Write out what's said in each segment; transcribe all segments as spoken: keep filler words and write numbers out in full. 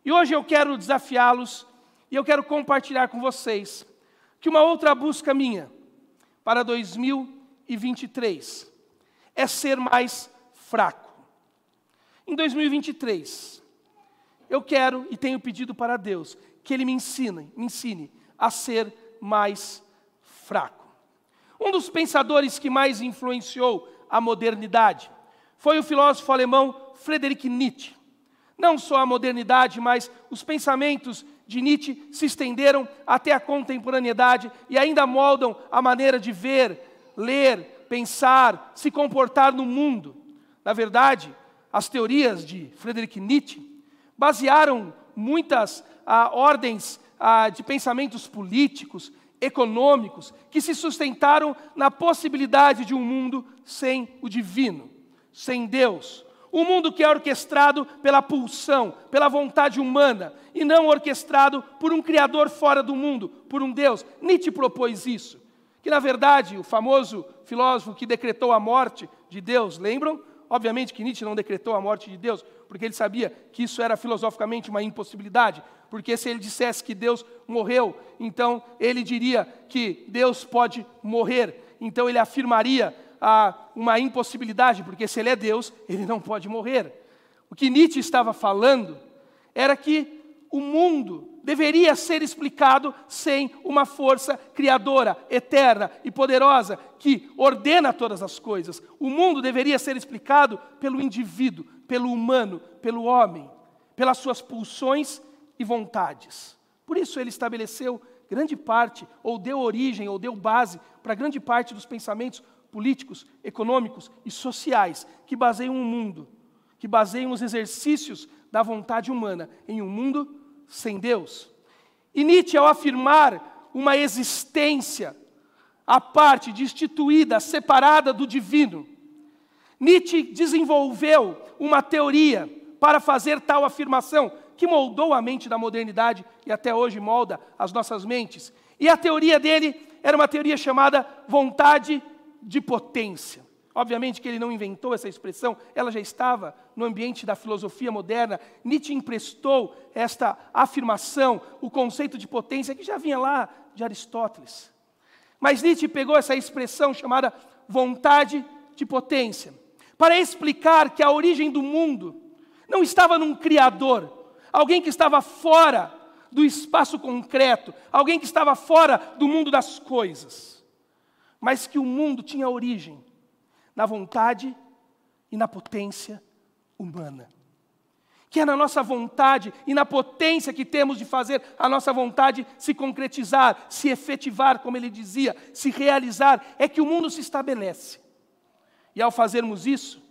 E hoje eu quero desafiá-los e eu quero compartilhar com vocês que uma outra busca minha para dois mil e vinte e três é ser mais fraco. Em dois mil e vinte e três, eu quero e tenho pedido para Deus que Ele me ensine, me ensine a ser mais fraco. Um dos pensadores que mais influenciou a modernidade foi o filósofo alemão Friedrich Nietzsche. Não só a modernidade, mas os pensamentos de Nietzsche se estenderam até a contemporaneidade e ainda moldam a maneira de ver, ler, pensar, se comportar no mundo. Na verdade, as teorias de Friedrich Nietzsche basearam muitas ah, ordens ah, de pensamentos políticos, econômicos, que se sustentaram na possibilidade de um mundo sem o divino, sem Deus. Um mundo que é orquestrado pela pulsão, pela vontade humana, e não orquestrado por um Criador fora do mundo, por um Deus. Nietzsche propôs isso. Que, na verdade, o famoso filósofo que decretou a morte de Deus, lembram? Obviamente que Nietzsche não decretou a morte de Deus, porque ele sabia que isso era filosoficamente uma impossibilidade, porque se ele dissesse que Deus morreu, então ele diria que Deus pode morrer, então ele afirmaria ah, uma impossibilidade, porque se ele é Deus, ele não pode morrer. O que Nietzsche estava falando era que o mundo deveria ser explicado sem uma força criadora, eterna e poderosa, que ordena todas as coisas. O mundo deveria ser explicado pelo indivíduo, pelo humano, pelo homem, pelas suas pulsões e vontades. Por isso ele estabeleceu grande parte, ou deu origem, ou deu base para grande parte dos pensamentos políticos, econômicos e sociais que baseiam o mundo, que baseiam os exercícios da vontade humana em um mundo sem Deus. E Nietzsche, ao afirmar uma existência à parte, destituída, separada do divino, Nietzsche desenvolveu uma teoria para fazer tal afirmação, que moldou a mente da modernidade e até hoje molda as nossas mentes. E a teoria dele era uma teoria chamada vontade de potência. Obviamente que ele não inventou essa expressão, ela já estava no ambiente da filosofia moderna. Nietzsche emprestou esta afirmação, o conceito de potência, que já vinha lá de Aristóteles. Mas Nietzsche pegou essa expressão chamada vontade de potência, para explicar que a origem do mundo não estava num Criador, alguém que estava fora do espaço concreto, alguém que estava fora do mundo das coisas, mas que o mundo tinha origem na vontade e na potência humana. Que é na nossa vontade e na potência que temos de fazer a nossa vontade se concretizar, se efetivar, como ele dizia, se realizar, é que o mundo se estabelece. E ao fazermos isso,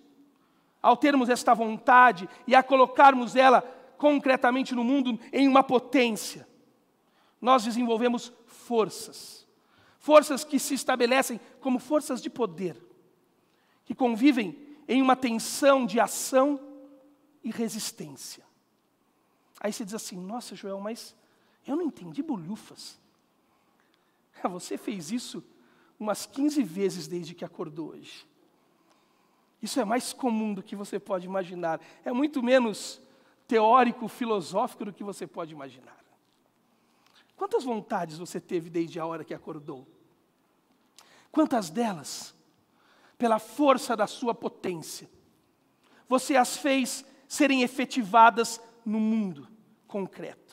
ao termos esta vontade e a colocarmos ela concretamente no mundo em uma potência, nós desenvolvemos forças. Forças que se estabelecem como forças de poder, que convivem em uma tensão de ação e resistência. Aí você diz assim, nossa, Joel, mas eu não entendi bolhufas. Você fez isso umas quinze vezes desde que acordou hoje. Isso é mais comum do que você pode imaginar. É muito menos teórico, filosófico do que você pode imaginar. Quantas vontades você teve desde a hora que acordou? Quantas delas, pela força da sua potência, você as fez serem efetivadas no mundo concreto?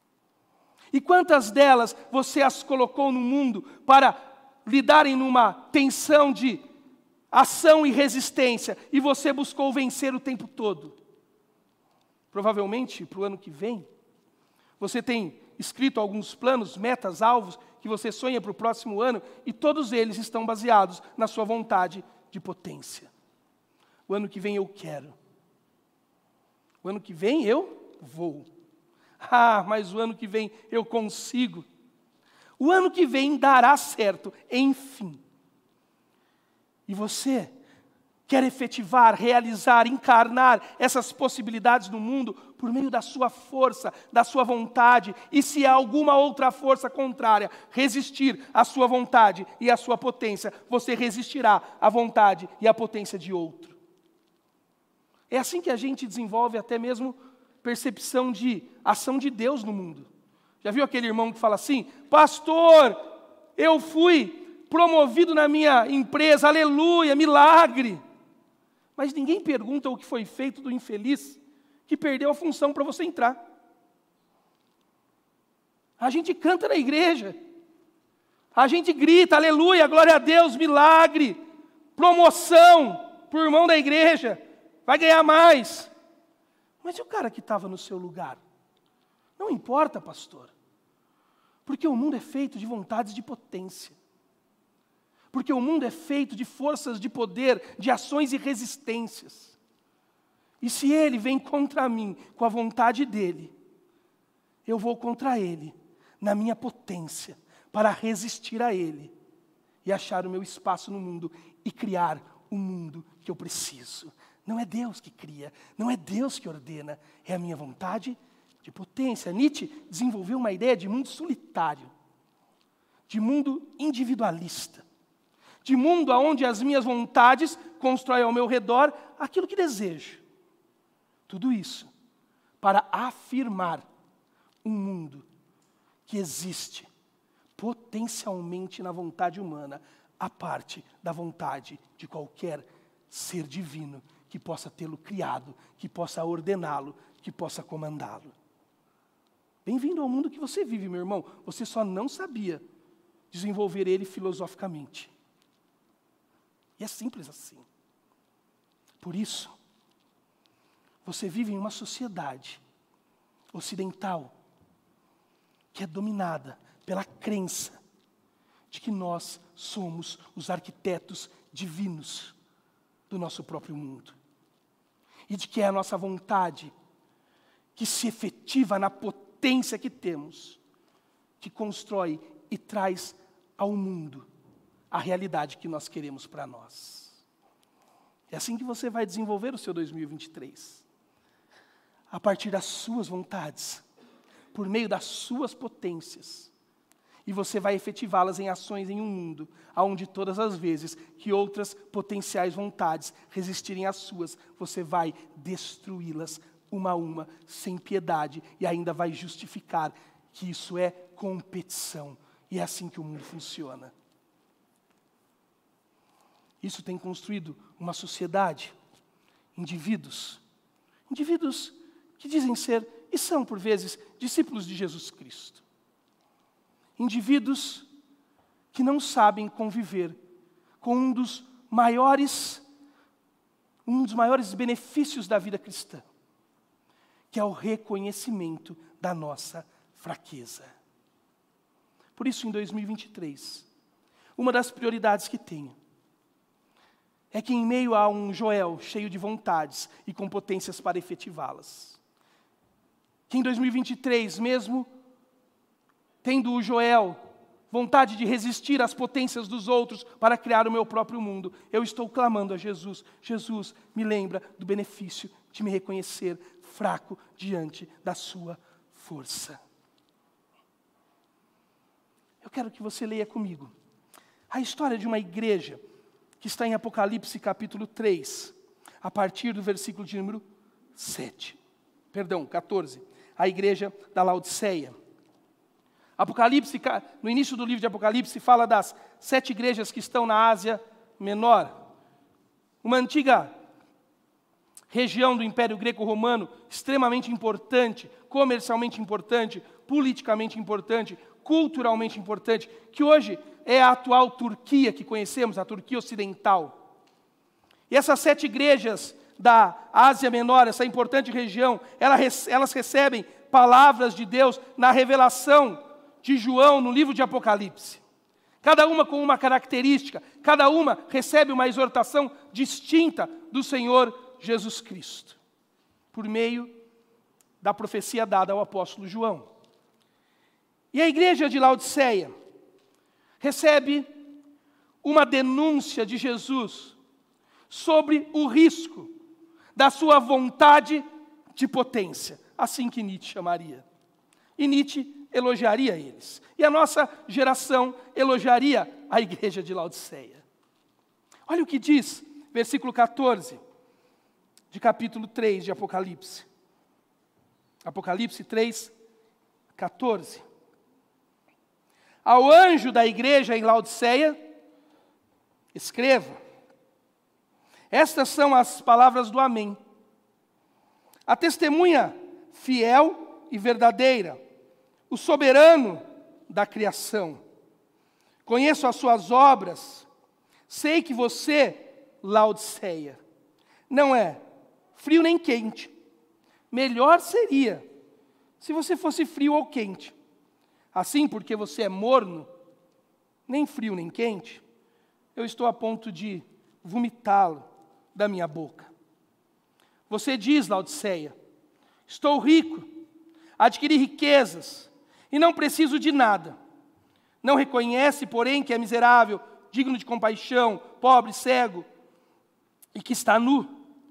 E quantas delas você as colocou no mundo para lidarem numa tensão de ação e resistência, e você buscou vencer o tempo todo? Provavelmente, para o ano que vem, você tem escrito alguns planos, metas, alvos, que você sonha para o próximo ano, e todos eles estão baseados na sua vontade de potência. O ano que vem eu quero. O ano que vem eu vou. Ah, mas o ano que vem eu consigo. O ano que vem dará certo, enfim. E você quer efetivar, realizar, encarnar essas possibilidades no mundo por meio da sua força, da sua vontade. E se há alguma outra força contrária resistir à sua vontade e à sua potência, você resistirá à vontade e à potência de outro. É assim que a gente desenvolve até mesmo percepção de ação de Deus no mundo. Já viu aquele irmão que fala assim: pastor, eu fui promovido na minha empresa, aleluia, milagre. Mas ninguém pergunta o que foi feito do infeliz que perdeu a função para você entrar. A gente canta na igreja, a gente grita, aleluia, glória a Deus, milagre, promoção para o irmão da igreja, vai ganhar mais. Mas e o cara que estava no seu lugar? Não importa, pastor, porque o mundo é feito de vontades de potência. Porque o mundo é feito de forças de poder, de ações e resistências. E se ele vem contra mim com a vontade dele, eu vou contra ele, na minha potência, para resistir a ele e achar o meu espaço no mundo e criar o mundo que eu preciso. Não é Deus que cria, não é Deus que ordena, é a minha vontade de potência. Nietzsche desenvolveu uma ideia de mundo solitário, de mundo individualista, de mundo onde as minhas vontades constroem ao meu redor aquilo que desejo. Tudo isso para afirmar um mundo que existe potencialmente na vontade humana, a parte da vontade de qualquer ser divino que possa tê-lo criado, que possa ordená-lo, que possa comandá-lo. Bem-vindo ao mundo que você vive, meu irmão. Você só não sabia desenvolver ele filosoficamente. E é simples assim. Por isso, você vive em uma sociedade ocidental que é dominada pela crença de que nós somos os arquitetos divinos do nosso próprio mundo. E de que é a nossa vontade que se efetiva na potência que temos, que constrói e traz ao mundo a realidade que nós queremos para nós. É assim que você vai desenvolver o seu dois mil e vinte e três. A partir das suas vontades, por meio das suas potências. E você vai efetivá-las em ações em um mundo onde todas as vezes que outras potenciais vontades resistirem às suas, você vai destruí-las uma a uma, sem piedade, e ainda vai justificar que isso é competição. E é assim que o mundo funciona. Isso tem construído uma sociedade, indivíduos, indivíduos que dizem ser, e são por vezes, discípulos de Jesus Cristo. Indivíduos que não sabem conviver com um dos maiores, um dos maiores benefícios da vida cristã, que é o reconhecimento da nossa fraqueza. Por isso, em dois mil e vinte e três, uma das prioridades que tenho é que em meio a um Joel cheio de vontades e com potências para efetivá-las, que em dois mil e vinte e três, mesmo tendo o Joel vontade de resistir às potências dos outros para criar o meu próprio mundo, eu estou clamando a Jesus. Jesus, me lembra do benefício de me reconhecer fraco diante da sua força. Eu quero que você leia comigo a história de uma igreja que está em Apocalipse capítulo três, a partir do versículo de número sete. Perdão, catorze. A igreja da Laodiceia. Apocalipse, no início do livro de Apocalipse, fala das sete igrejas que estão na Ásia Menor. Uma antiga região do Império Greco-Romano, extremamente importante, comercialmente importante, politicamente importante, culturalmente importante, que hoje é a atual Turquia que conhecemos, a Turquia Ocidental. E essas sete igrejas da Ásia Menor, essa importante região, elas recebem palavras de Deus na revelação de João no livro de Apocalipse. Cada uma com uma característica, cada uma recebe uma exortação distinta do Senhor Jesus Cristo, por meio da profecia dada ao apóstolo João. E a igreja de Laodiceia recebe uma denúncia de Jesus sobre o risco da sua vontade de potência, assim que Nietzsche chamaria. E Nietzsche elogiaria eles. E a nossa geração elogiaria a igreja de Laodiceia. Olha o que diz, versículo catorze, de capítulo três de Apocalipse. Apocalipse três, quatorze. Ao anjo da igreja em Laodiceia, escreva: estas são as palavras do Amém, a testemunha fiel e verdadeira, o soberano da criação. Conheço as suas obras, sei que você, Laodiceia, não é frio nem quente. Melhor seria se você fosse frio ou quente. Assim, porque você é morno, nem frio nem quente, eu estou a ponto de vomitá-lo da minha boca. Você diz, Laodiceia: estou rico, adquiri riquezas e não preciso de nada. Não reconhece, porém, que é miserável, digno de compaixão, pobre, cego e que está nu.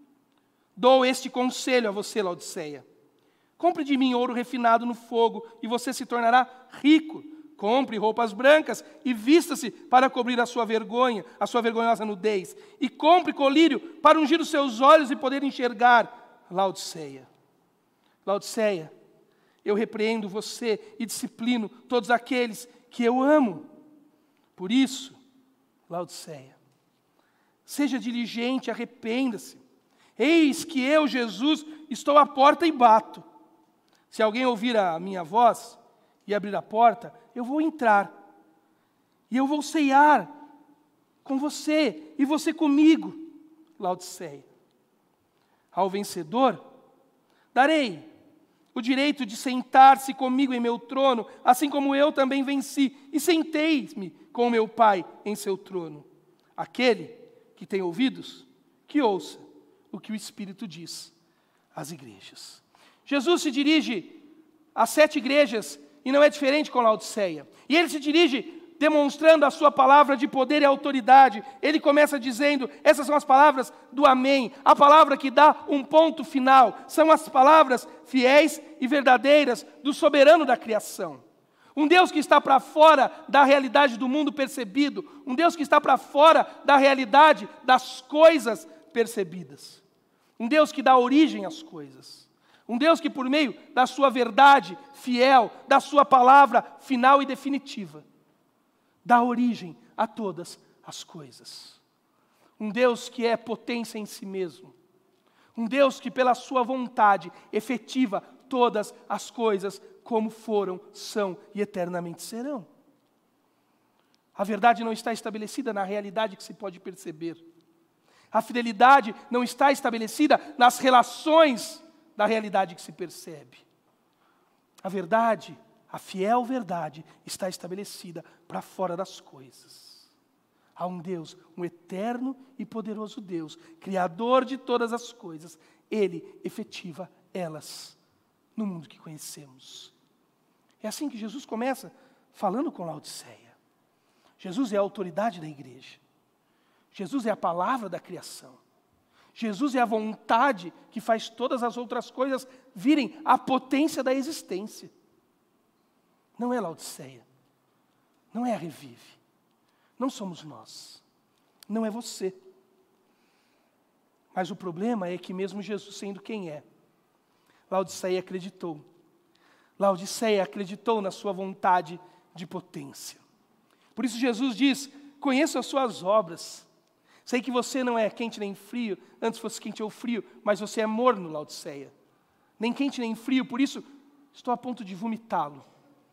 Dou este conselho a você, Laodiceia: compre de mim ouro refinado no fogo e você se tornará rico. Compre roupas brancas e vista-se para cobrir a sua vergonha, a sua vergonhosa nudez. E compre colírio para ungir os seus olhos e poder enxergar. Laodiceia, Laodiceia, eu repreendo você e disciplino todos aqueles que eu amo. Por isso, Laodiceia, seja diligente, arrependa-se. Eis que eu, Jesus, estou à porta e bato. Se alguém ouvir a minha voz e abrir a porta, eu vou entrar. E eu vou ceiar com você e você comigo, Laodiceia. Ao vencedor, darei o direito de sentar-se comigo em meu trono, assim como eu também venci e sentei-me com meu Pai em seu trono. Aquele que tem ouvidos, que ouça o que o Espírito diz às igrejas. Jesus se dirige às sete igrejas e não é diferente com Laodiceia. E ele se dirige demonstrando a sua palavra de poder e autoridade. Ele começa dizendo: essas são as palavras do Amém, a palavra que dá um ponto final. São as palavras fiéis e verdadeiras do soberano da criação. Um Deus que está para fora da realidade do mundo percebido. Um Deus que está para fora da realidade das coisas percebidas. Um Deus que dá origem às coisas. Um Deus que, por meio da sua verdade fiel, da sua palavra final e definitiva, dá origem a todas as coisas. Um Deus que é potência em si mesmo. Um Deus que, pela sua vontade, efetiva todas as coisas como foram, são e eternamente serão. A verdade não está estabelecida na realidade que se pode perceber. A fidelidade não está estabelecida nas relações da realidade que se percebe. A verdade, a fiel verdade, está estabelecida para fora das coisas. Há um Deus, um eterno e poderoso Deus, Criador de todas as coisas. Ele efetiva elas no mundo que conhecemos. É assim que Jesus começa falando com Laodiceia. Jesus é a autoridade da igreja. Jesus é a palavra da criação. Jesus é a vontade que faz todas as outras coisas virem à potência da existência. Não é Laodiceia. Não é a Revive. Não somos nós. Não é você. Mas o problema é que mesmo Jesus sendo quem é, Laodiceia acreditou. Laodiceia acreditou na sua vontade de potência. Por isso Jesus diz: conheço as suas obras. Sei que você não é quente nem frio, antes fosse quente ou frio, mas você é morno, Laodiceia. Nem quente nem frio, por isso estou a ponto de vomitá-lo.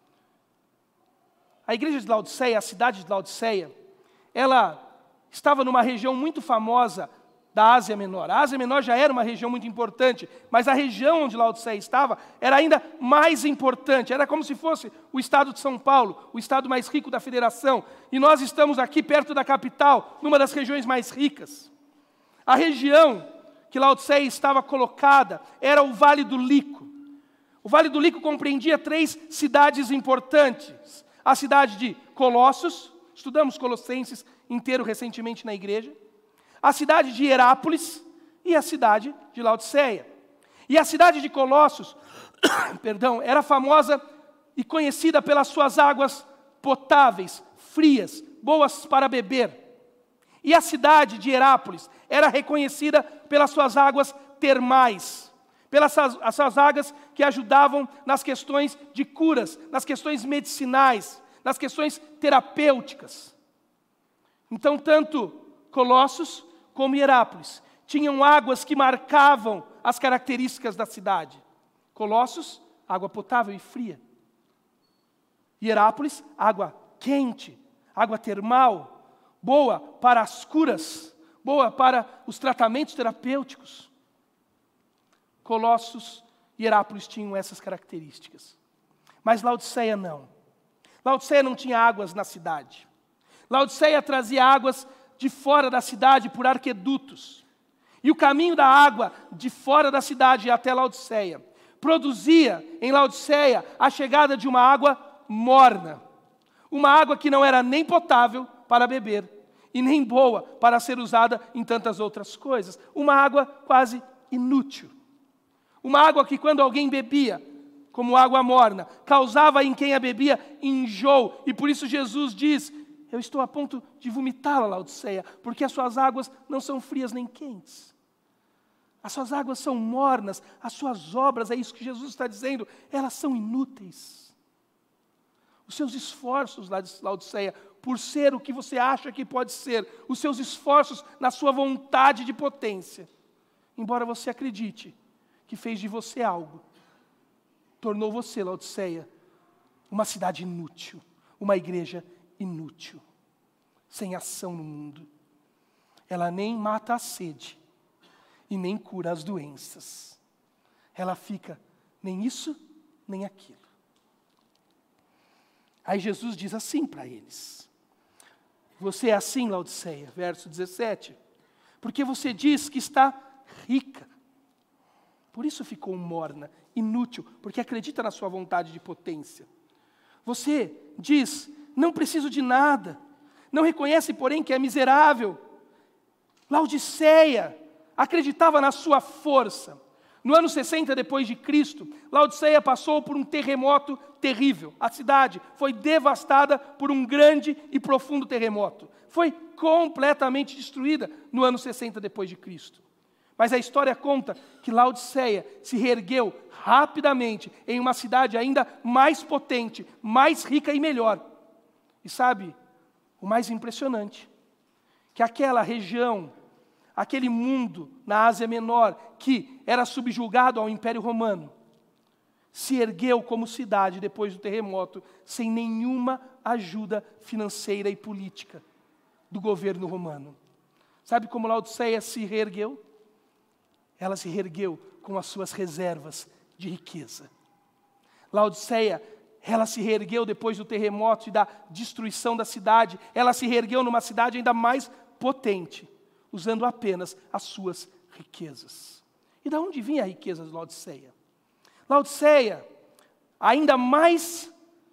A igreja de Laodiceia, a cidade de Laodiceia, ela estava numa região muito famosa da Ásia Menor. A Ásia Menor já era uma região muito importante, mas a região onde Laodiceia estava era ainda mais importante. Era como se fosse o estado de São Paulo, o estado mais rico da federação. E nós estamos aqui perto da capital, numa das regiões mais ricas. A região que Laodiceia estava colocada era o Vale do Lico. O Vale do Lico compreendia três cidades importantes. A cidade de Colossos, estudamos Colossenses inteiro recentemente na igreja. A cidade de Herápolis e a cidade de Laodiceia. E a cidade de Colossos, perdão, era famosa e conhecida pelas suas águas potáveis, frias, boas para beber. E a cidade de Herápolis era reconhecida pelas suas águas termais, pelas essas águas que ajudavam nas questões de curas, nas questões medicinais, nas questões terapêuticas. Então, tanto Colossos como Hierápolis tinham águas que marcavam as características da cidade. Colossos, água potável e fria. Hierápolis, água quente, água termal, boa para as curas, boa para os tratamentos terapêuticos. Colossos e Hierápolis tinham essas características. Mas Laodiceia não. Laodiceia não tinha águas na cidade. Laodiceia trazia águas de fora da cidade por arquedutos. E o caminho da água de fora da cidade até Laodiceia produzia em Laodiceia a chegada de uma água morna. Uma água que não era nem potável para beber e nem boa para ser usada em tantas outras coisas. Uma água quase inútil. Uma água que quando alguém bebia, como água morna, causava em quem a bebia enjoo. E por isso Jesus diz: eu estou a ponto de vomitá-la, Laodiceia, porque as suas águas não são frias nem quentes. As suas águas são mornas, as suas obras, é isso que Jesus está dizendo, elas são inúteis. Os seus esforços, Laodiceia, por ser o que você acha que pode ser, os seus esforços na sua vontade de potência, embora você acredite que fez de você algo, tornou você, Laodiceia, uma cidade inútil, uma igreja inútil, sem ação no mundo. Ela nem mata a sede e nem cura as doenças. Ela fica nem isso, nem aquilo. Aí Jesus diz assim para eles: você é assim, Laodiceia, verso dezessete, porque você diz que está rica. Por isso ficou morna, inútil, porque acredita na sua vontade de potência. Você diz: não preciso de nada. Não reconhece, porém, que é miserável. Laodiceia acreditava na sua força. No ano sessenta depois de Cristo, Laodiceia passou por um terremoto terrível. A cidade foi devastada por um grande e profundo terremoto. Foi completamente destruída no ano sessenta depois de Cristo. Mas a história conta que Laodiceia se reergueu rapidamente em uma cidade ainda mais potente, mais rica e melhor. E sabe, o mais impressionante, que aquela região, aquele mundo na Ásia Menor, que era subjugado ao Império Romano, se ergueu como cidade depois do terremoto, sem nenhuma ajuda financeira e política do governo romano. Sabe como Laodiceia se reergueu? Ela se reergueu com as suas reservas de riqueza. Laodiceia, ela se reergueu depois do terremoto e da destruição da cidade. Ela se reergueu numa cidade ainda mais potente, usando apenas as suas riquezas. E de onde vinha a riqueza de Laodiceia? Laodiceia, ainda mais,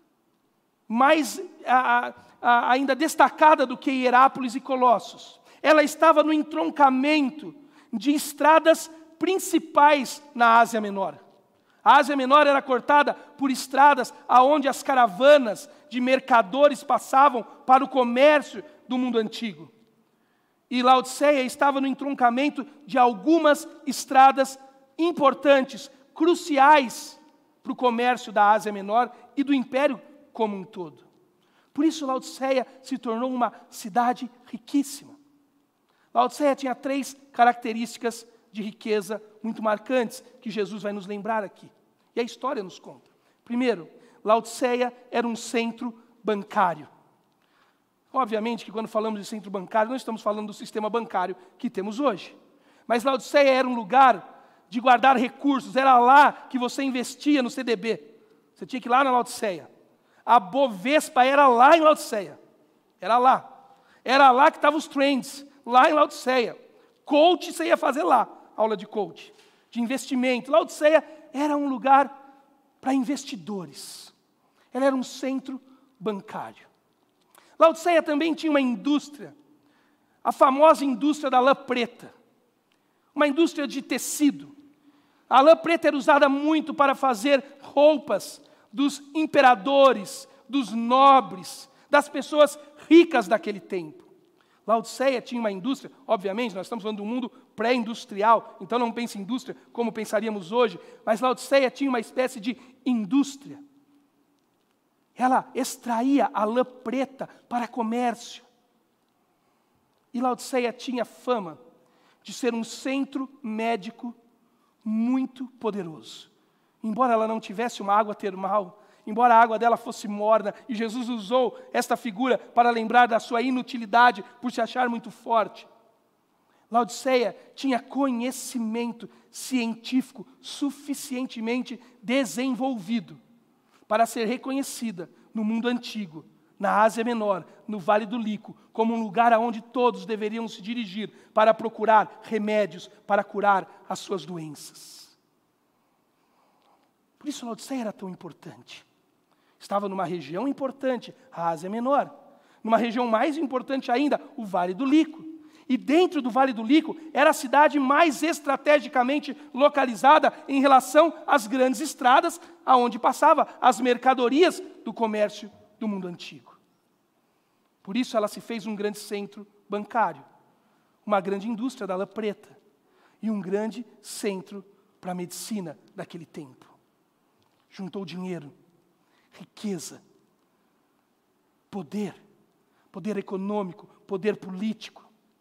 mais a, a, ainda destacada do que Hierápolis e Colossos, ela estava no entroncamento de estradas principais na Ásia Menor. A Ásia Menor era cortada por estradas aonde as caravanas de mercadores passavam para o comércio do mundo antigo. E Laodiceia estava no entroncamento de algumas estradas importantes, cruciais para o comércio da Ásia Menor e do Império como um todo. Por isso Laodiceia se tornou uma cidade riquíssima. Laodiceia tinha três características de riqueza muito marcantes, que Jesus vai nos lembrar aqui. E a história nos conta. Primeiro, Laodiceia era um centro bancário. Obviamente que quando falamos de centro bancário, não estamos falando do sistema bancário que temos hoje. Mas Laodiceia era um lugar de guardar recursos, era lá que você investia no C D B. Você tinha que ir lá na Laodiceia. A Bovespa era lá em Laodiceia. Era lá. Era lá que estavam os trends, lá em Laodiceia. Coach você ia fazer lá, aula de coach, de investimento. Laodiceia era um lugar para investidores. Ela era um centro bancário. Laodiceia também tinha uma indústria, a famosa indústria da lã preta, uma indústria de tecido. A lã preta era usada muito para fazer roupas dos imperadores, dos nobres, das pessoas ricas daquele tempo. Laodiceia tinha uma indústria, obviamente, nós estamos falando de um mundo pré-industrial, então não pense em indústria como pensaríamos hoje, mas Laodiceia tinha uma espécie de indústria. Ela extraía a lã preta para comércio. E Laodiceia tinha fama de ser um centro médico muito poderoso. Embora ela não tivesse uma água termal, embora a água dela fosse morna, e Jesus usou esta figura para lembrar da sua inutilidade por se achar muito forte, Laodiceia tinha conhecimento científico suficientemente desenvolvido para ser reconhecida no mundo antigo, na Ásia Menor, no Vale do Lico, como um lugar aonde todos deveriam se dirigir para procurar remédios para curar as suas doenças. Por isso Laodiceia era tão importante. Estava numa região importante, a Ásia Menor. Numa região mais importante ainda, o Vale do Lico. E dentro do Vale do Lico era a cidade mais estrategicamente localizada em relação às grandes estradas aonde passava as mercadorias do comércio do mundo antigo. Por isso ela se fez um grande centro bancário, uma grande indústria da lã preta e um grande centro para a medicina daquele tempo. Juntou dinheiro, riqueza, poder, poder econômico, poder político.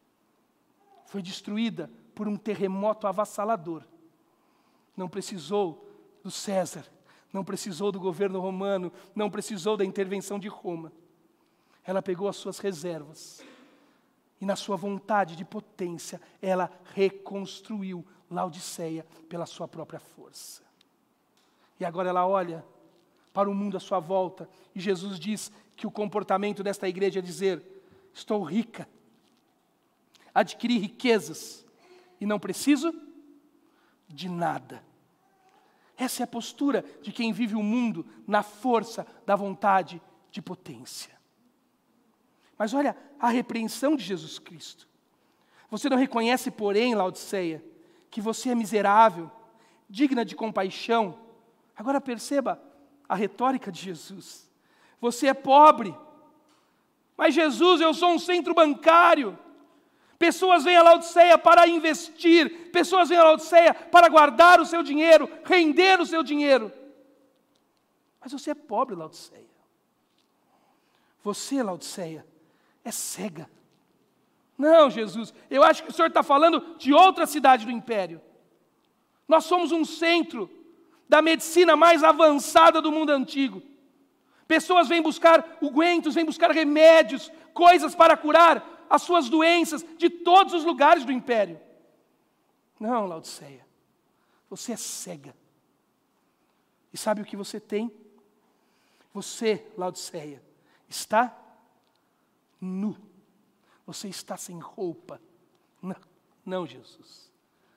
Foi destruída por um terremoto avassalador. Não precisou do César, não precisou do governo romano, não precisou da intervenção de Roma. Ela pegou as suas reservas e na sua vontade de potência, ela reconstruiu Laodiceia pela sua própria força. E agora ela olha para o mundo à sua volta e Jesus diz que o comportamento desta igreja é dizer: estou rica, adquiri riquezas e não preciso de nada. Essa é a postura de quem vive o mundo na força da vontade de potência. Mas olha a repreensão de Jesus Cristo. Você não reconhece, porém, Laodiceia, que você é miserável, digna de compaixão. Agora perceba a retórica de Jesus. Você é pobre, mas Jesus, eu sou um centro bancário. Pessoas vêm a Laodiceia para investir, pessoas vêm a Laodiceia para guardar o seu dinheiro, render o seu dinheiro. Mas você é pobre, Laodiceia. Você, Laodiceia, é cega. Não, Jesus, eu acho que o Senhor está falando de outra cidade do império. Nós somos um centro da medicina mais avançada do mundo antigo. Pessoas vêm buscar ungüentos, vêm buscar remédios, coisas para curar as suas doenças de todos os lugares do império. Não, Laodiceia, você é cega. E sabe o que você tem? Você, Laodiceia, está nu. Você está sem roupa. Não, não, Jesus.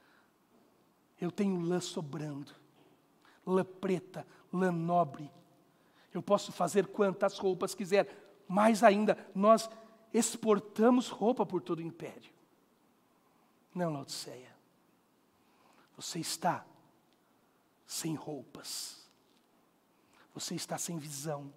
Eu tenho lã sobrando, lã preta, lã nobre. Eu posso fazer quantas roupas quiser. Mais ainda, nós exportamos roupa por todo o império. Não, Laodiceia. Você está sem roupas. Você está sem visão.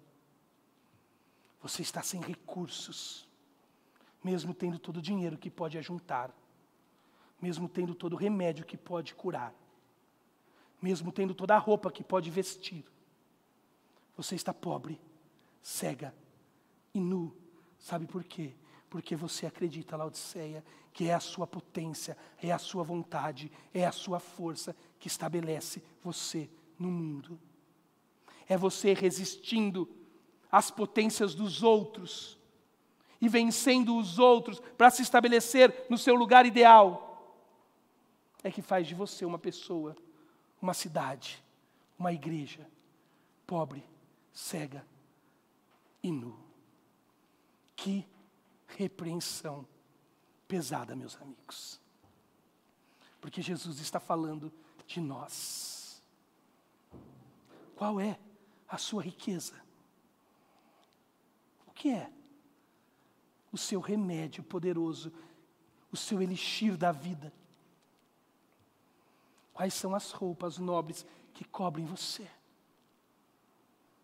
Você está sem recursos. Mesmo tendo todo o dinheiro que pode ajuntar. Mesmo tendo todo o remédio que pode curar. Mesmo tendo toda a roupa que pode vestir. Você está pobre, cega e nu. Sabe por quê? Porque você acredita, Laodiceia, que é a sua potência, é a sua vontade, é a sua força que estabelece você no mundo. É você resistindo às potências dos outros e vencendo os outros para se estabelecer no seu lugar ideal. É que faz de você uma pessoa, uma cidade, uma igreja, pobre, cega e nu. Que repreensão pesada, meus amigos. Porque Jesus está falando de nós. Qual é a sua riqueza? O que é o seu remédio poderoso, o seu elixir da vida? Quais são as roupas nobres que cobrem você?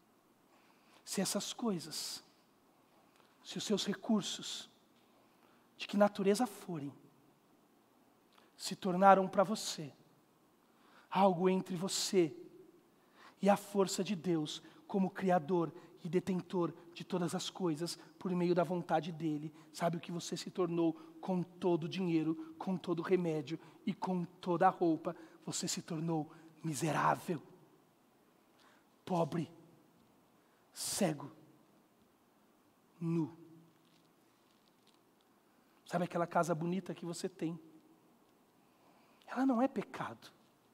Se essas coisas, se os seus recursos de que natureza forem, se tornaram para você algo entre você e a força de Deus como Criador e detentor de todas as coisas por meio da vontade dEle. Sabe o que você se tornou com todo o dinheiro, com todo o remédio e com toda a roupa? Você se tornou miserável, pobre, cego, nu. Sabe aquela casa bonita que você tem? Ela não é pecado.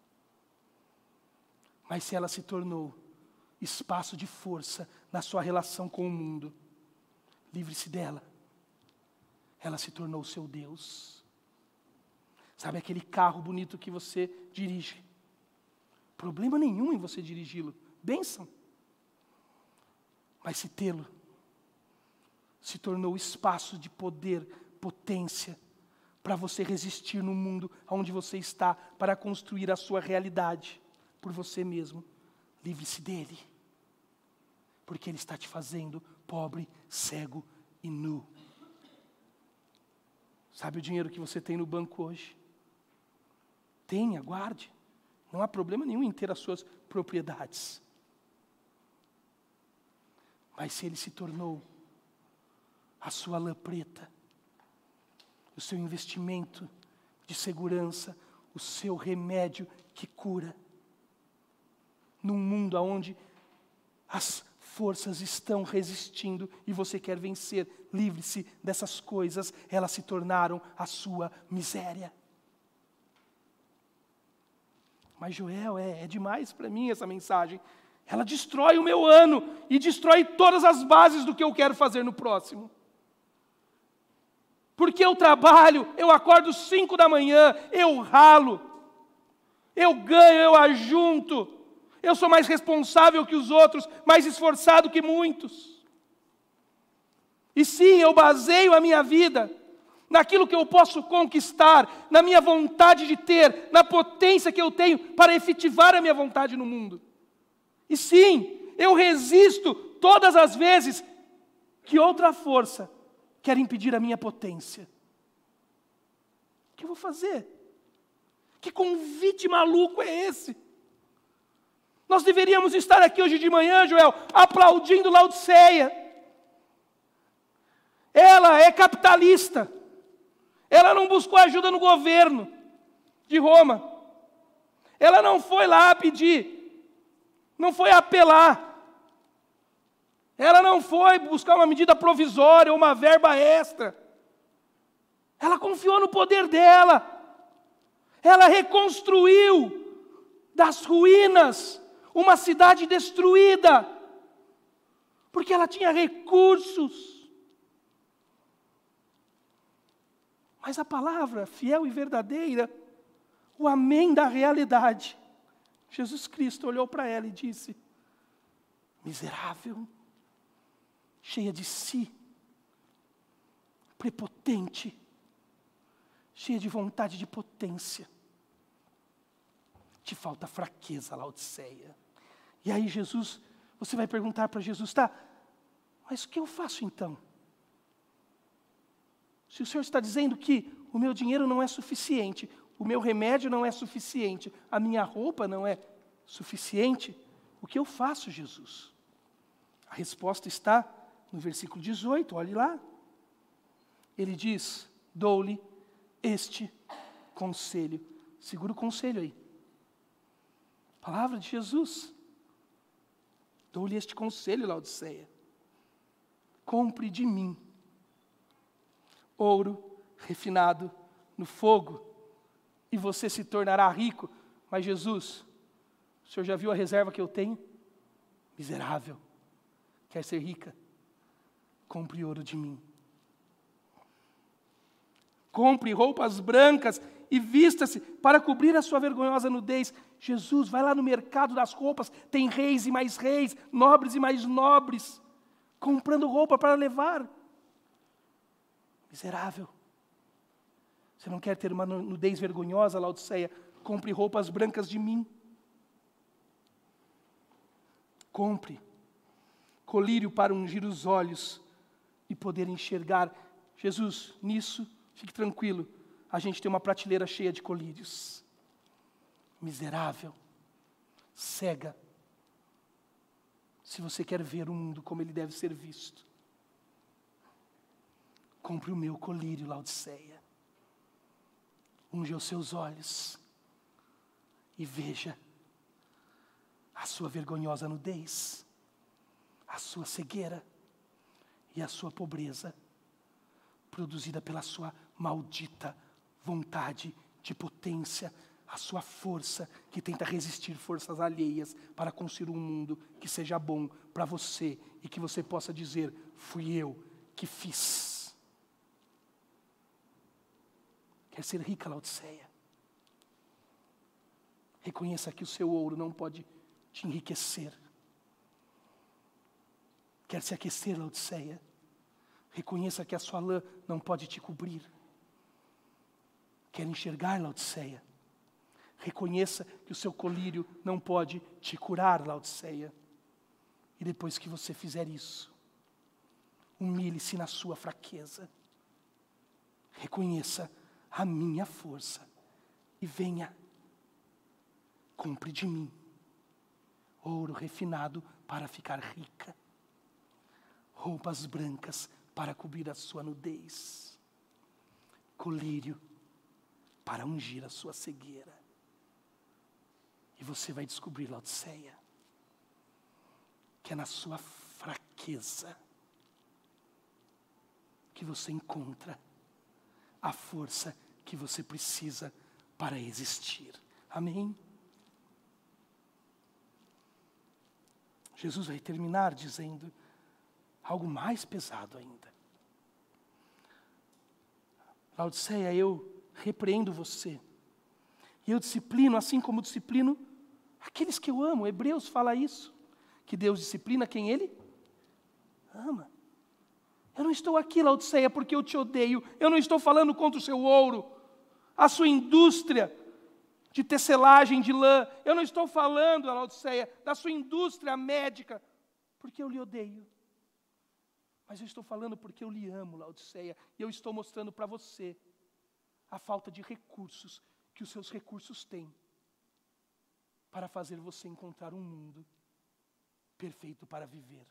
Mas se ela se tornou espaço de força na sua relação com o mundo, livre-se dela. Ela se tornou o seu Deus. Sabe aquele carro bonito que você dirige? Problema nenhum em você dirigi-lo. Bênção. Mas se tê-lo se tornou espaço de poder, potência, para você resistir no mundo onde você está, para construir a sua realidade por você mesmo. Livre-se dele, porque ele está te fazendo pobre, cego e nu. Sabe o dinheiro que você tem no banco hoje? Tenha, guarde. Não há problema nenhum em ter as suas propriedades. Mas se ele se tornou a sua lã preta, o seu investimento de segurança, o seu remédio que cura, num mundo onde as forças estão resistindo e você quer vencer, livre-se dessas coisas, elas se tornaram a sua miséria. Mas Joel, é, é demais para mim essa mensagem. Ela destrói o meu ano e destrói todas as bases do que eu quero fazer no próximo. Porque eu trabalho, eu acordo cinco da manhã, eu ralo, eu ganho, eu ajunto, eu sou mais responsável que os outros, mais esforçado que muitos. E sim, eu baseio a minha vida naquilo que eu posso conquistar, na minha vontade de ter, na potência que eu tenho para efetivar a minha vontade no mundo. E sim, eu resisto todas as vezes que outra força quer impedir a minha potência. O que eu vou fazer? Que convite maluco é esse? Nós deveríamos estar aqui hoje de manhã, Joel, aplaudindo Laodiceia. Ela é capitalista. Ela não buscou ajuda no governo de Roma. Ela não foi lá pedir, não foi apelar. Ela não foi buscar uma medida provisória ou uma verba extra. Ela confiou no poder dela. Ela reconstruiu das ruínas uma cidade destruída, porque ela tinha recursos. Mas a palavra fiel e verdadeira, o amém da realidade, Jesus Cristo olhou para ela e disse: miserável, cheia de si, prepotente, cheia de vontade de potência. Te falta fraqueza, Laodiceia. E aí Jesus, você vai perguntar para Jesus, tá, mas o que eu faço então? Se o Senhor está dizendo que o meu dinheiro não é suficiente, o meu remédio não é suficiente, a minha roupa não é suficiente, o que eu faço, Jesus? A resposta está no versículo dezoito, olhe lá. Ele diz: dou-lhe este conselho. Segura o conselho aí. Palavra de Jesus. Dou-lhe este conselho, Laodiceia. Compre de mim ouro refinado no fogo, e você se tornará rico. Mas Jesus, o Senhor já viu a reserva que eu tenho? Miserável. Quer ser rica? Compre ouro de mim. Compre roupas brancas e vista-se para cobrir a sua vergonhosa nudez. Jesus, vai lá no mercado das roupas, tem reis e mais reis, nobres e mais nobres, comprando roupa para levar. Miserável. Você não quer ter uma nudez vergonhosa, Laodiceia? Compre roupas brancas de mim. Compre colírio para ungir os olhos e poder enxergar. Jesus, nisso fique tranquilo, a gente tem uma prateleira cheia de colírios. Miserável, cega, se você quer ver o mundo como ele deve ser visto, compre o meu colírio, Laodiceia. Unja os seus olhos e veja a sua vergonhosa nudez, a sua cegueira e a sua pobreza, produzida pela sua maldita vontade de potência, a sua força que tenta resistir forças alheias para construir um mundo que seja bom para você e que você possa dizer, fui eu que fiz. Quer ser rica, Laodiceia? Reconheça que o seu ouro não pode te enriquecer. Quer se aquecer, Laodiceia? Reconheça que a sua lã não pode te cobrir. Quer enxergar, Laodiceia? Reconheça que o seu colírio não pode te curar, Laodiceia. E depois que você fizer isso, humilhe-se na sua fraqueza. Reconheça a minha força e venha, compre de mim ouro refinado para ficar rica, roupas brancas para cobrir a sua nudez, colírio para ungir a sua cegueira. E você vai descobrir, Laodiceia, que é na sua fraqueza que você encontra a força que você precisa para existir. Amém? Jesus vai terminar dizendo algo mais pesado ainda. Laodiceia, eu repreendo você. E eu disciplino, assim como disciplino aqueles que eu amo. Hebreus fala isso, que Deus disciplina quem Ele ama. Eu não estou aqui, Laodiceia, porque eu te odeio. Eu não estou falando contra o seu ouro, a sua indústria de tecelagem de lã. Eu não estou falando, Laodiceia, da sua indústria médica, porque eu lhe odeio. Mas eu estou falando porque eu lhe amo, Laodiceia, e eu estou mostrando para você a falta de recursos que os seus recursos têm para fazer você encontrar um mundo perfeito para viver.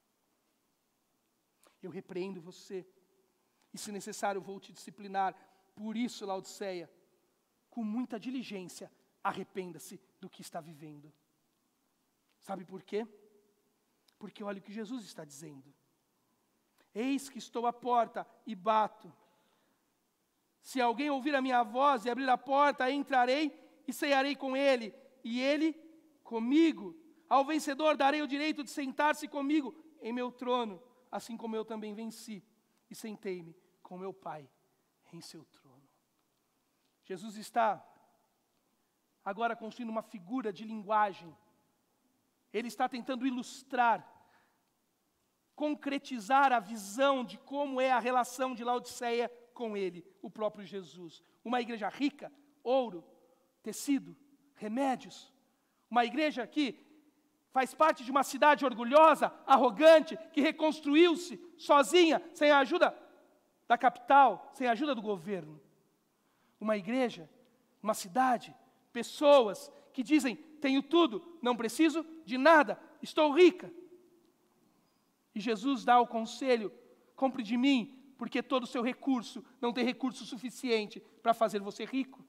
Eu repreendo você, e se necessário vou te disciplinar. Por isso, Laodiceia, com muita diligência, arrependa-se do que está vivendo. Sabe por quê? Porque olha o que Jesus está dizendo. Eis que estou à porta e bato. Se alguém ouvir a minha voz e abrir a porta, entrarei e cearei com ele, e ele comigo. Ao vencedor darei o direito de sentar-se comigo em meu trono, assim como eu também venci e sentei-me com meu Pai em seu trono. Jesus está agora construindo uma figura de linguagem. Ele está tentando ilustrar, concretizar a visão de como é a relação de Laodiceia com ele, o próprio Jesus. Uma igreja rica, ouro, tecido, remédios. Uma igreja que faz parte de uma cidade orgulhosa, arrogante, que reconstruiu-se sozinha, sem a ajuda da capital, sem a ajuda do governo. Uma igreja, uma cidade, pessoas que dizem, tenho tudo, não preciso de nada, estou rica. E Jesus dá o conselho, compre de mim, porque todo o seu recurso não tem recurso suficiente para fazer você rico.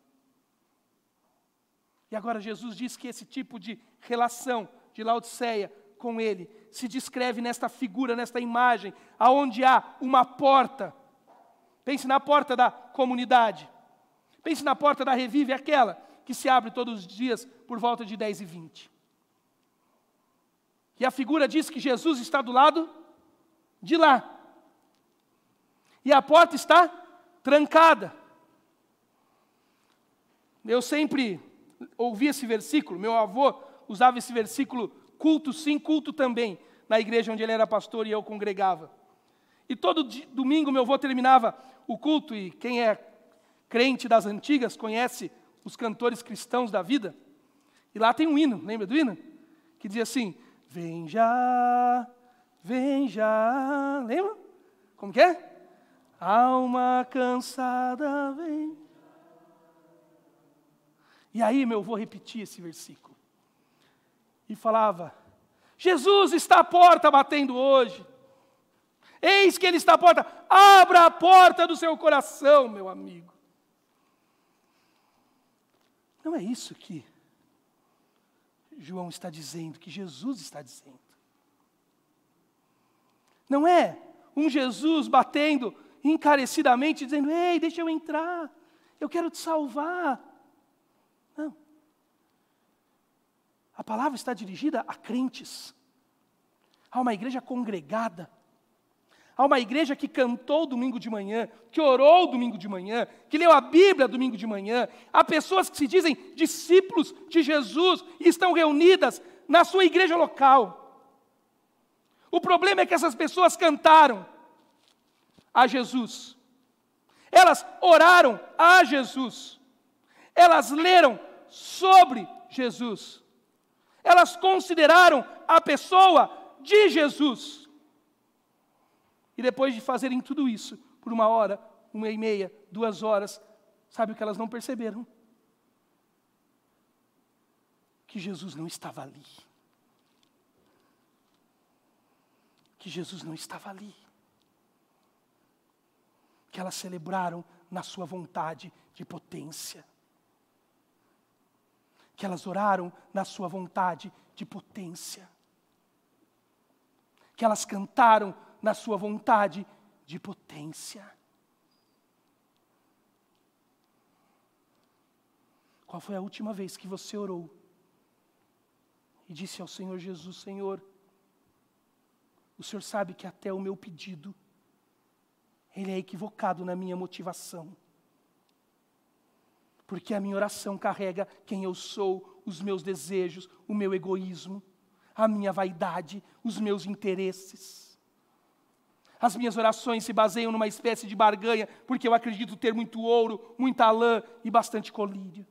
E agora Jesus diz que esse tipo de relação de Laodiceia com ele se descreve nesta figura, nesta imagem, aonde há uma porta. Pense na porta da comunidade. Pense na porta da Revive, aquela que se abre todos os dias por volta de dez e vinte. E a figura diz que Jesus está do lado de lá. E a porta está trancada. Eu sempre ouvi esse versículo, meu avô usava esse versículo, culto sim, culto também, na igreja onde ele era pastor e eu congregava. E todo dia, domingo meu avô terminava o culto, e quem é crente das antigas conhece os cantores cristãos da vida. E lá tem um hino, lembra do hino? Que dizia assim, vem já, vem já, lembra? Como que é? Alma cansada vem. E aí, meu, eu vou repetir esse versículo. E falava, Jesus está à porta batendo hoje. Eis que Ele está à porta. Abra a porta do seu coração, meu amigo. Não é isso que João está dizendo, que Jesus está dizendo. Não é um Jesus batendo encarecidamente, dizendo, ei, deixa eu entrar, eu quero te salvar. Não. A palavra está dirigida a crentes, a uma igreja congregada, a uma igreja que cantou domingo de manhã, que orou domingo de manhã, que leu a Bíblia domingo de manhã, a pessoas que se dizem discípulos de Jesus e estão reunidas na sua igreja local. O problema é que essas pessoas cantaram a Jesus, elas oraram a Jesus, elas leram sobre Jesus, elas consideraram a pessoa de Jesus. E depois de fazerem tudo isso, por uma hora, uma e meia, duas horas, sabe o que elas não perceberam? Que Jesus não estava ali. Que Jesus não estava ali. Que elas celebraram na sua vontade de potência. Que elas oraram na sua vontade de potência. Que elas cantaram na sua vontade de potência. Qual foi a última vez que você orou e disse ao Senhor Jesus, Senhor, o Senhor sabe que até o meu pedido, ele é equivocado na minha motivação. Porque a minha oração carrega quem eu sou, os meus desejos, o meu egoísmo, a minha vaidade, os meus interesses. As minhas orações se baseiam numa espécie de barganha, porque eu acredito ter muito ouro, muita lã e bastante colírio.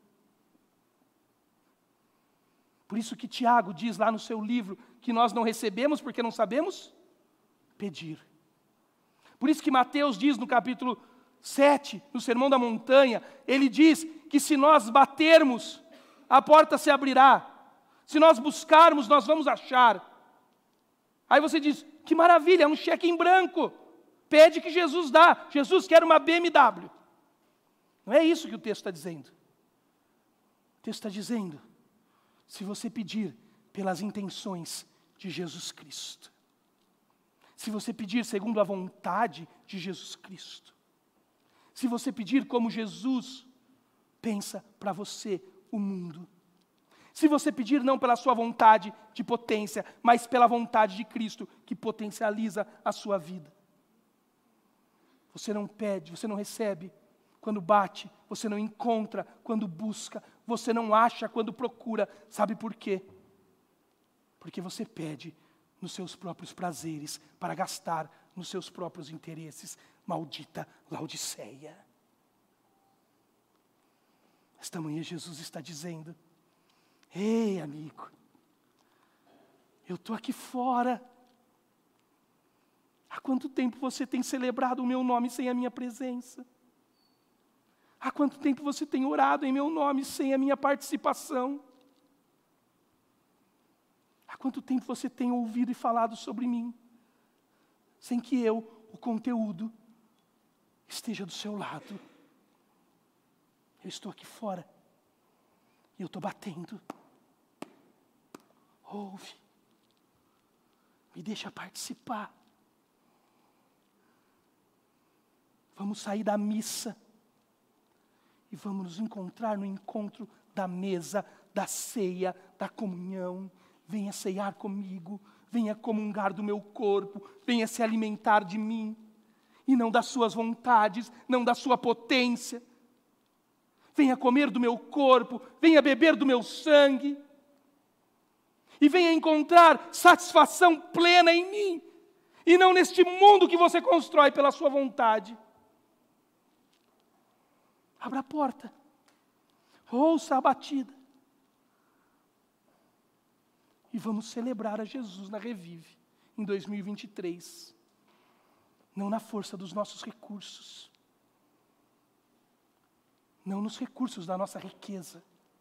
Por isso que Tiago diz lá no seu livro, que nós não recebemos porque não sabemos pedir. Por isso que Mateus diz no capítulo sete, no Sermão da Montanha, ele diz que se nós batermos, a porta se abrirá. Se nós buscarmos, nós vamos achar. Aí você diz, que maravilha, é um cheque em branco. Pede que Jesus dá. Jesus quer uma B M W. Não é isso que o texto está dizendo. O texto está dizendo, se você pedir pelas intenções de Jesus Cristo, se você pedir segundo a vontade de Jesus Cristo, se você pedir como Jesus pensa para você o mundo, se você pedir não pela sua vontade de potência, mas pela vontade de Cristo, que potencializa a sua vida. Você não pede, você não recebe quando bate, você não encontra quando busca, você não acha quando procura. Sabe por quê? Porque você pede nos seus próprios prazeres, para gastar nos seus próprios interesses. Maldita Laodiceia. Esta manhã Jesus está dizendo, ei, amigo, eu estou aqui fora. Há quanto tempo você tem celebrado o meu nome sem a minha presença? Há quanto tempo você tem orado em meu nome sem a minha participação? Há quanto tempo você tem ouvido e falado sobre mim, sem que eu, o conteúdo, esteja do seu lado? Eu estou aqui fora, e eu estou batendo. Ouve, me deixa participar. Vamos sair da missa e vamos nos encontrar no encontro da mesa, da ceia, da comunhão. Venha ceiar comigo, venha comungar do meu corpo, venha se alimentar de mim, e não das suas vontades, não da sua potência. Venha comer do meu corpo, venha beber do meu sangue, e venha encontrar satisfação plena em mim, e não neste mundo que você constrói pela sua vontade. Abra a porta, ouça a batida, e vamos celebrar a Jesus na Revive, em dois mil e vinte e três. não na força dos nossos recursos, não nos recursos da nossa riqueza,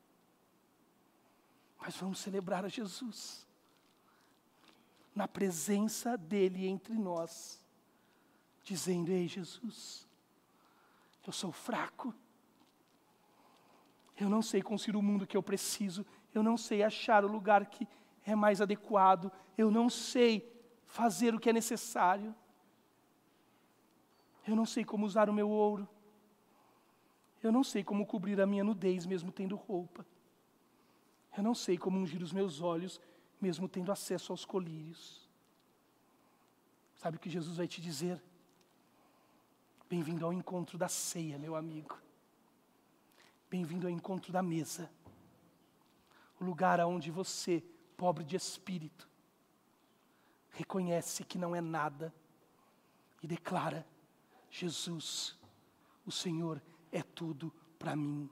mas vamos celebrar a Jesus, na presença dEle entre nós, dizendo: ei, Jesus, eu sou fraco, eu não sei construir o mundo que eu preciso, eu não sei achar o lugar que é mais adequado, eu não sei fazer o que é necessário, eu não sei como usar o meu ouro, eu não sei como cobrir a minha nudez mesmo tendo roupa, eu não sei como ungir os meus olhos mesmo tendo acesso aos colírios. Sabe o que Jesus vai te dizer? Bem-vindo ao encontro da ceia, meu amigo. Bem-vindo ao encontro da mesa. O lugar onde você, pobre de espírito, reconhece que não é nada e declara: Jesus, o Senhor é tudo para mim.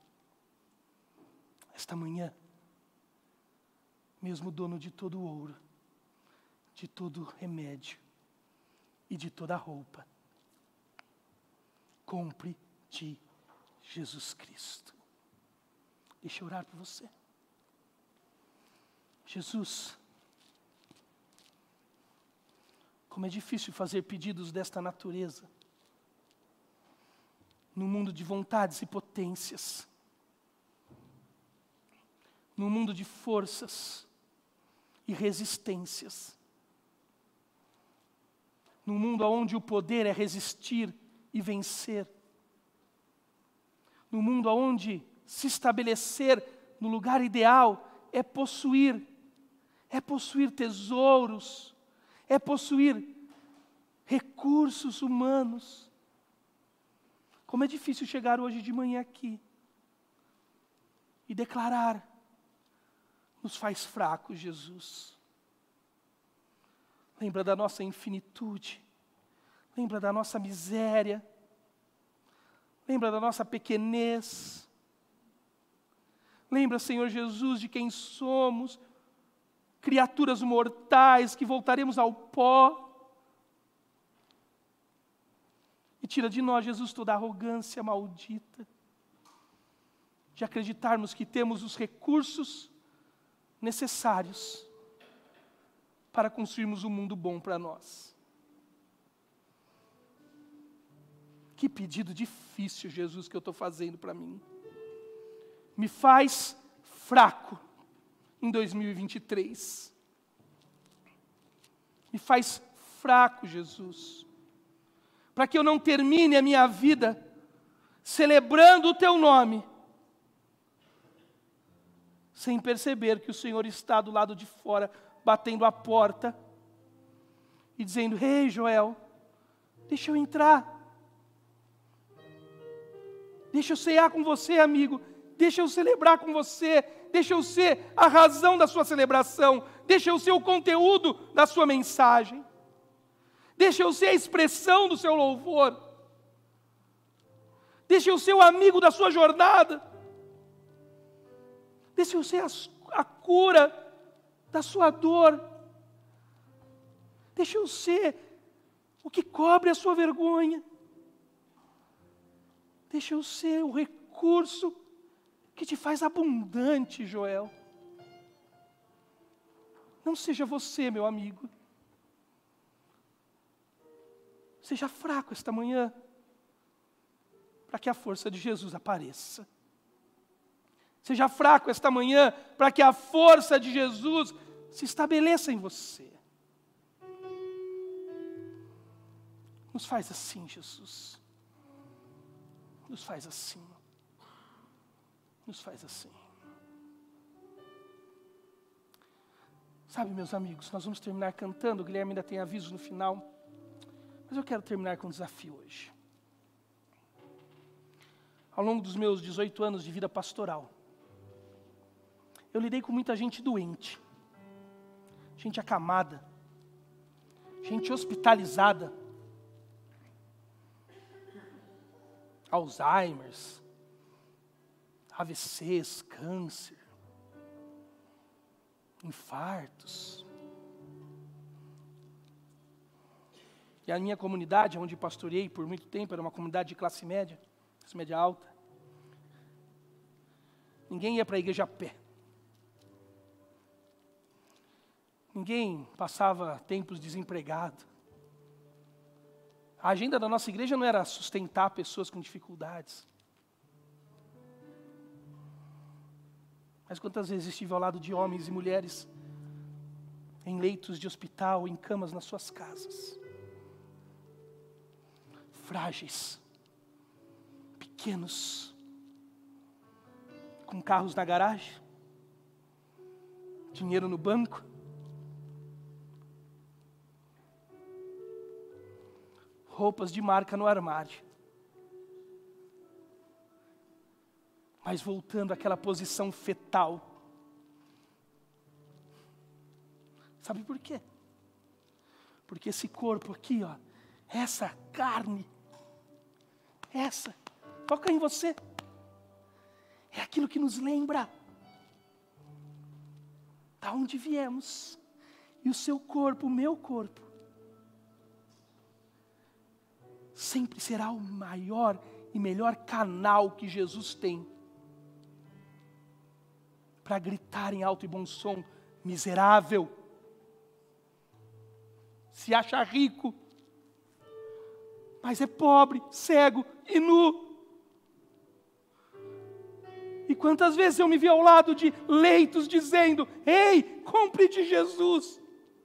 Esta manhã, mesmo dono de todo o ouro, de todo o remédio e de toda a roupa, compre de Jesus Cristo. Deixa eu orar por você. Jesus, como é difícil fazer pedidos desta natureza, no mundo de vontades e potências, no mundo de forças e resistências, no mundo onde o poder é resistir e vencer, no mundo onde se estabelecer no lugar ideal é possuir, é possuir tesouros, é possuir recursos humanos. Como é difícil chegar hoje de manhã aqui e declarar: nos faz fracos, Jesus. Lembra da nossa infinitude, lembra da nossa miséria, lembra da nossa pequenez. Lembra, Senhor Jesus, de quem somos, criaturas mortais que voltaremos ao pó. E tira de nós, Jesus, toda a arrogância maldita de acreditarmos que temos os recursos necessários para construirmos um mundo bom para nós. Que pedido difícil, Jesus, que eu estou fazendo para mim. Me faz fraco em dois mil e vinte e três. Me faz fraco, Jesus, para que eu não termine a minha vida celebrando o Teu nome, sem perceber que o Senhor está do lado de fora, batendo a porta e dizendo: ei, Joel, deixa eu entrar. Deixa eu cear com você, amigo. Deixa eu celebrar com você. Deixa eu ser a razão da sua celebração. Deixa eu ser o conteúdo da sua mensagem. Deixa eu ser a expressão do seu louvor. Deixa eu ser o amigo da sua jornada. Deixa eu ser a, a cura da sua dor. Deixa eu ser o que cobre a sua vergonha. Deixa eu ser o recurso que te faz abundante, Joel. Não seja você, meu amigo. Seja fraco esta manhã, para que a força de Jesus apareça. Seja fraco esta manhã, para que a força de Jesus se estabeleça em você. Nos faz assim, Jesus. Nos faz assim. Nos faz assim. Sabe, meus amigos, nós vamos terminar cantando. O Guilherme ainda tem aviso no final. Mas eu quero terminar com um desafio hoje. Ao longo dos meus dezoito anos de vida pastoral, eu lidei com muita gente doente, gente acamada, gente hospitalizada, Alzheimer, A V Cs, câncer, infartos. E a minha comunidade, onde pastoreei por muito tempo, era uma comunidade de classe média, classe média alta. Ninguém ia para a igreja a pé. Ninguém passava tempos desempregado. A agenda da nossa igreja não era sustentar pessoas com dificuldades. Mas quantas vezes estive ao lado de homens e mulheres em leitos de hospital, em camas nas suas casas. Frágeis, pequenos, com carros na garagem, dinheiro no banco, roupas de marca no armário, mas voltando àquela posição fetal. Sabe por quê? Porque esse corpo aqui, ó, essa carne, essa, toca em você, é aquilo que nos lembra da onde viemos. E o seu corpo, o meu corpo, sempre será o maior e melhor canal que Jesus tem para gritar em alto e bom som: miserável, se acha rico, mas é pobre, cego e nu. E quantas vezes eu me vi ao lado de leitos dizendo: ei, compre de Jesus.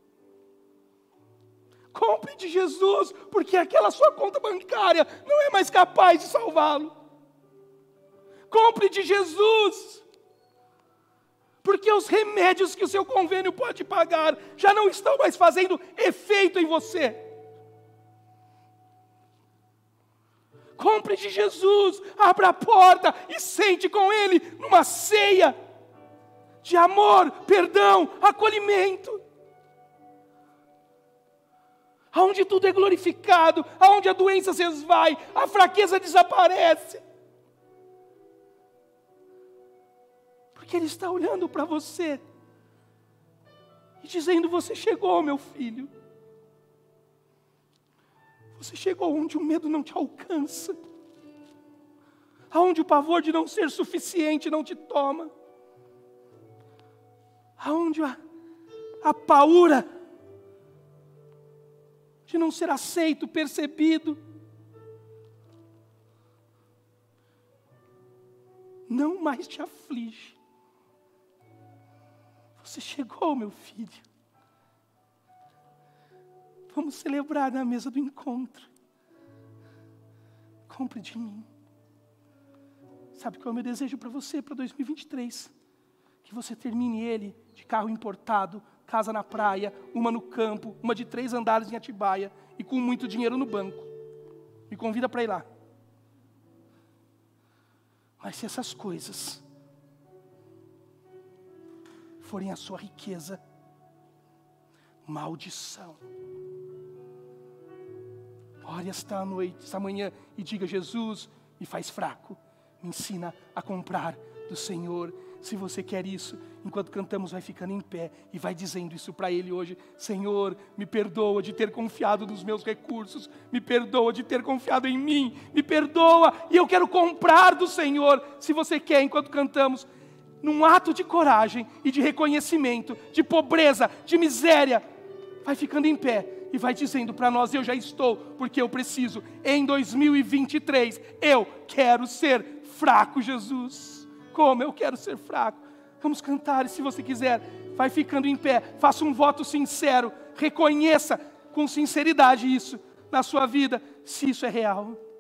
Compre de Jesus, porque aquela sua conta bancária não é mais capaz de salvá-lo. Compre de Jesus, porque os remédios que o seu convênio pode pagar já não estão mais fazendo efeito em você. Compre de Jesus, abra a porta e sente com Ele numa ceia de amor, perdão, acolhimento. Aonde tudo é glorificado, aonde a doença se esvai, a fraqueza desaparece. Porque Ele está olhando para você e dizendo: você chegou, meu filho. Você chegou onde o medo não te alcança, aonde o pavor de não ser suficiente não te toma, aonde a, a paura de não ser aceito, percebido, não mais te aflige. Você chegou, meu filho. Vamos celebrar na mesa do encontro. Compre de mim. Sabe qual é o meu desejo para você, para dois mil e vinte e três? Que você termine ele de carro importado, casa na praia, uma no campo, uma de três andares em Atibaia e com muito dinheiro no banco. Me convida para ir lá. Mas se essas coisas forem a sua riqueza, maldição. Ore esta noite, esta manhã e diga: Jesus, me faz fraco, me ensina a comprar do Senhor. Se você quer isso, enquanto cantamos, vai ficando em pé e vai dizendo isso para Ele hoje: Senhor, me perdoa de ter confiado nos meus recursos, me perdoa de ter confiado em mim, me perdoa, e eu quero comprar do Senhor. Se você quer, enquanto cantamos, num ato de coragem e de reconhecimento, de pobreza, de miséria, vai ficando em pé e vai dizendo para nós: eu já estou, porque eu preciso. Em dois mil e vinte e três, eu quero ser fraco, Jesus. Como eu quero ser fraco. Vamos cantar, e se você quiser, vai ficando em pé, faça um voto sincero, reconheça com sinceridade isso na sua vida, se isso é real.